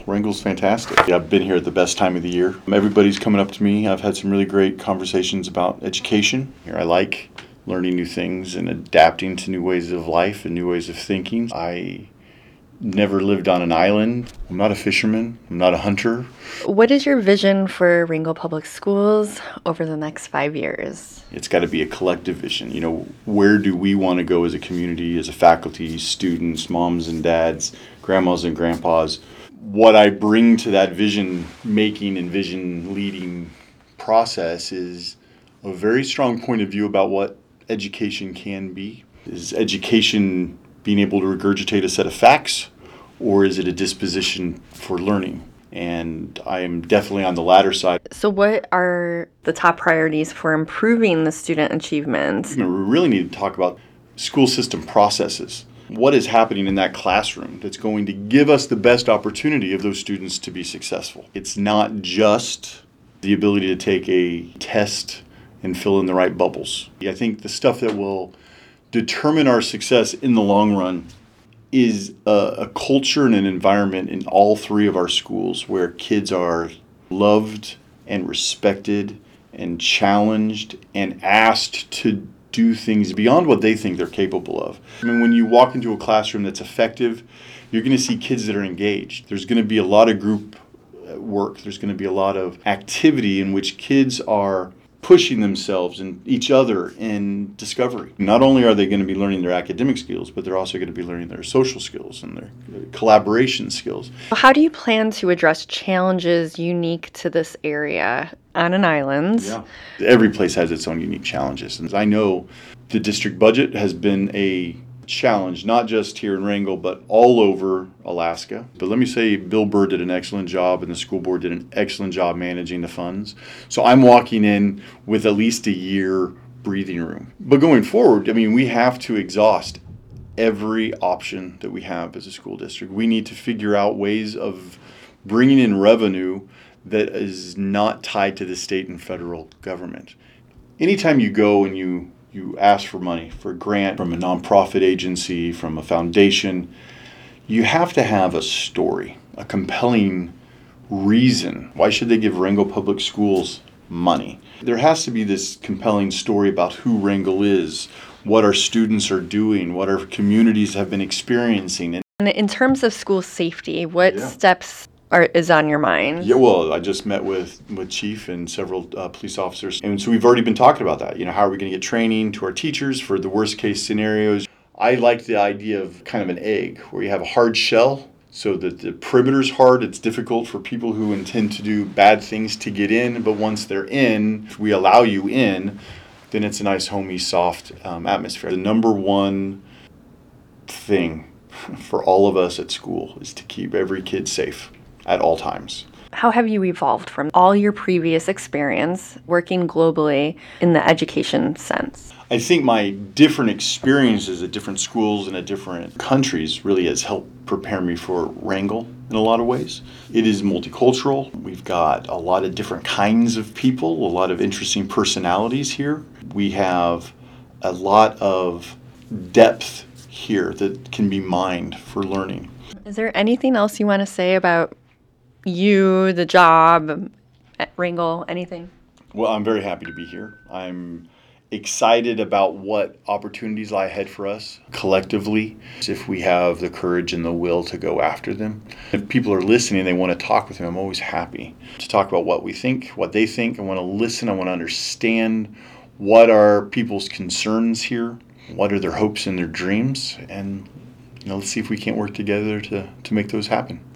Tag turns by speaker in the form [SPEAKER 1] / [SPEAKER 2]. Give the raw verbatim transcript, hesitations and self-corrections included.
[SPEAKER 1] Wrangell's fantastic. Yeah, I've been here at the best time of the year. Everybody's coming up to me. I've had some really great conversations about education. Here, I like learning new things and adapting to new ways of life and new ways of thinking. I never lived on an island. I'm not a fisherman. I'm not a hunter.
[SPEAKER 2] What is your vision for Ringgold Public Schools over the next five years?
[SPEAKER 1] It's got to be a collective vision. You know, where do we want to go as a community, as a faculty, students, moms and dads, grandmas and grandpas? What I bring to that vision making and vision leading process is a very strong point of view about what education can be. Is education being able to regurgitate a set of facts, or is it a disposition for learning? And I am definitely on the latter side.
[SPEAKER 2] So what are the top priorities for improving the student achievement?
[SPEAKER 1] You know, we really need to talk about school system processes. What is happening in that classroom that's going to give us the best opportunity of those students to be successful? It's not just the ability to take a test and fill in the right bubbles. I think the stuff that will determine our success in the long run is a, a culture and an environment in all three of our schools where kids are loved and respected and challenged and asked to do things beyond what they think they're capable of. I mean, when you walk into a classroom that's effective, you're going to see kids that are engaged. There's going to be a lot of group work. There's going to be a lot of activity in which kids are pushing themselves and each other in discovery. Not only are they going to be learning their academic skills, but they're also going to be learning their social skills and their collaboration skills.
[SPEAKER 2] How do you plan to address challenges unique to this area on an island?
[SPEAKER 1] Yeah. Every place has its own unique challenges. And I know the district budget has been a challenge, not just here in Wrangell, but all over Alaska. But let me say, Bill Burr did an excellent job, and the school board did an excellent job managing the funds. So I'm walking in with at least a year breathing room. But going forward, I mean, we have to exhaust every option that we have as a school district. We need to figure out ways of bringing in revenue that is not tied to the state and federal government. Anytime you go and you you ask for money, for a grant from a nonprofit agency, from a foundation, you have to have a story, a compelling reason. Why should they give Wrangell Public Schools money? There has to be this compelling story about who Wrangell is, what our students are doing, what our communities have been experiencing.
[SPEAKER 2] And in terms of school safety, what
[SPEAKER 1] Yeah.
[SPEAKER 2] steps are is on your mind?
[SPEAKER 1] Yeah, well, I just met with, with Chief and several uh, police officers. And so we've already been talking about that. You know, how are we going to get training to our teachers for the worst case scenarios? I like the idea of kind of an egg where you have a hard shell so that the perimeter's hard. It's difficult for people who intend to do bad things to get in. But once they're in, if we allow you in, then it's a nice, homey, soft um, atmosphere. The number one thing for all of us at school is to keep every kid safe at all times.
[SPEAKER 2] How have you evolved from all your previous experience working globally in the education sense?
[SPEAKER 1] I think my different experiences at different schools and at different countries really has helped prepare me for Wrangell in a lot of ways. It is multicultural. We've got a lot of different kinds of people, a lot of interesting personalities here. We have a lot of depth here that can be mined for learning.
[SPEAKER 2] Is there anything else you want to say about you, the job, at Wrangell, anything?
[SPEAKER 1] Well, I'm very happy to be here. I'm excited about what opportunities lie ahead for us collectively, if we have the courage and the will to go after them. If people are listening and they want to talk with me, I'm always happy to talk about what we think, what they think. I want to listen. I want to understand what are people's concerns here, what are their hopes and their dreams, and you know, let's see if we can't work together to, to make those happen.